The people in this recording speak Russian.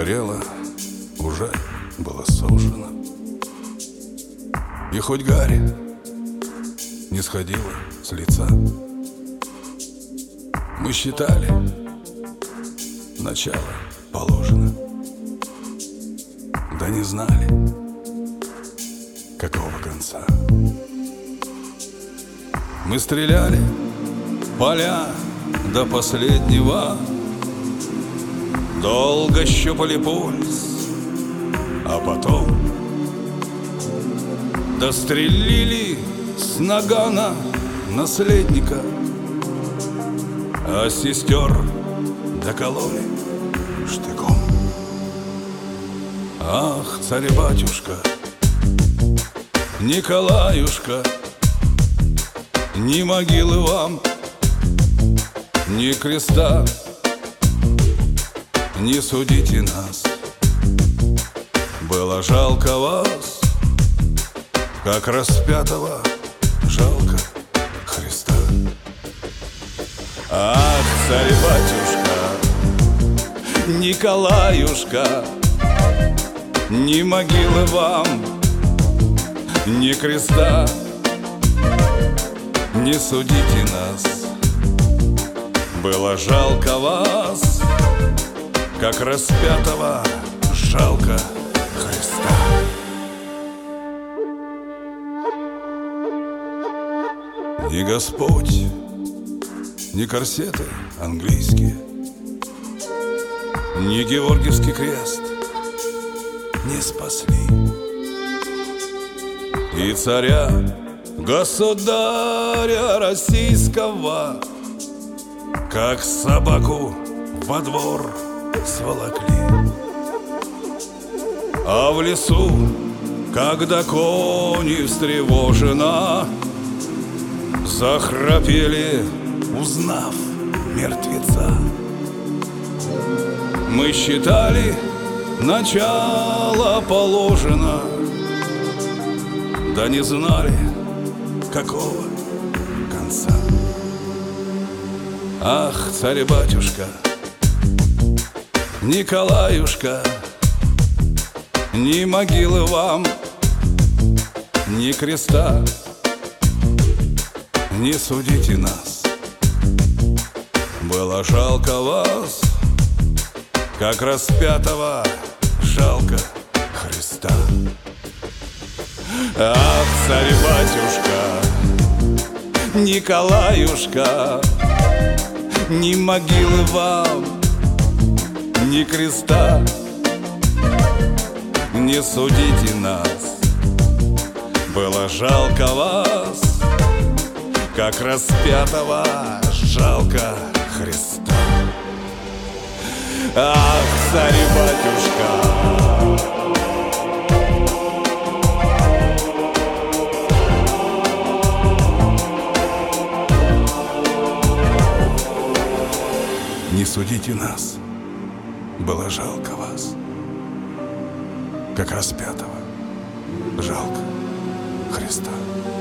горело, уже было сужено, и хоть гарь не сходила с лица, мы считали, начало положено, да не знали, какого конца. Мы стреляли поля до последнего, долго щупали пульс, а потом дострелили с нагана наследника, а сестер докололи штыком. Ах, царь-батюшка, Николаюшка, ни могилы вам, ни креста, не судите нас. Было жалко вас, как распятого жалко Христа. Ах, царь-батюшка, Николаюшка, ни могилы вам, ни креста, не судите нас. Было жалко вас, как распятого жалко Христа. Ни Господь, ни корсеты английские, ни Георгиевский крест не спасли. И царя, государя российского, как собаку во двор сволокли. А в лесу, когда кони встревоженно захрапели, узнав мертвеца, мы считали, начало положено, да не знали, какого конца. Ах, царь-батюшка, Николаюшка, ни могилы вам, ни креста, не судите нас. Было жалко вас, как распятого жалко Христа. Ах, царь-батюшка, Николаюшка, ни могилы вам, ни креста, не судите нас. Было жалко вас, как распятого жалко Христа. Ах, царь-батюшка, не судите нас, было жалко вас, как распятого жалко Христа.